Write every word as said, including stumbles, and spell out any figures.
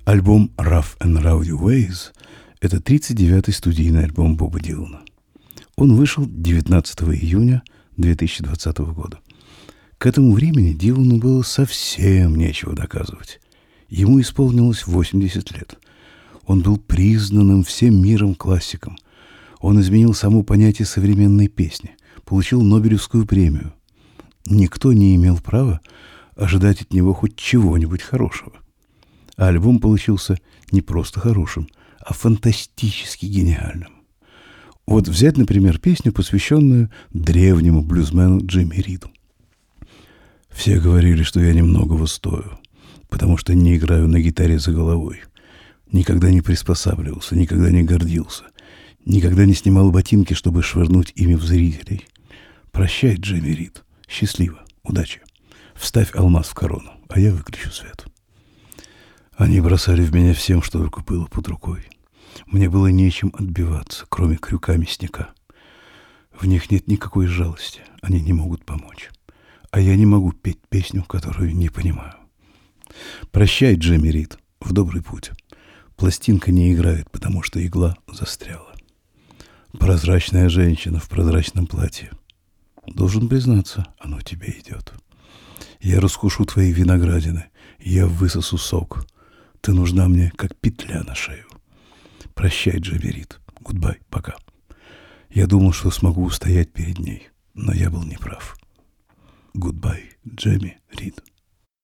Альбом Rough and Rowdy Ways – это тридцать девятый студийный альбом Боба Дилана. Он вышел девятнадцатого июня две тысячи двадцатого года. К этому времени Дилану было совсем нечего доказывать. Ему исполнилось восемьдесят лет. Он был признанным всем миром классиком. Он изменил само понятие современной песни, получил Нобелевскую премию. Никто не имел права ожидать от него хоть чего-нибудь хорошего. А альбом получился не просто хорошим, а фантастически гениальным. Вот взять, например, песню, посвященную древнему блюзмену Джимми Риду. Все говорили, что я немногого стою, потому что не играю на гитаре за головой. Никогда не приспосабливался, никогда не гордился, никогда не снимал ботинки, чтобы швырнуть ими в зрителей. Прощай, Джимми Рид. Счастливо. Удачи. Вставь алмаз в корону, а я выключу свет. Они бросали в меня всем, что только было под рукой. Мне было нечем отбиваться, кроме крюка мясника. В них нет никакой жалости, они не могут помочь. А я не могу петь песню, которую не понимаю. Прощай, Джимми Рид, в добрый путь. Пластинка не играет, потому что игла застряла. Прозрачная женщина в прозрачном платье. Должен признаться, оно тебе идет. Я раскушу твои виноградины, я высосу сок. Ты нужна мне, как петля на шею. Прощай, Джимми Рид. Гудбай, пока. Я думал, что смогу устоять перед ней, но я был неправ. Гудбай, Джимми Рид.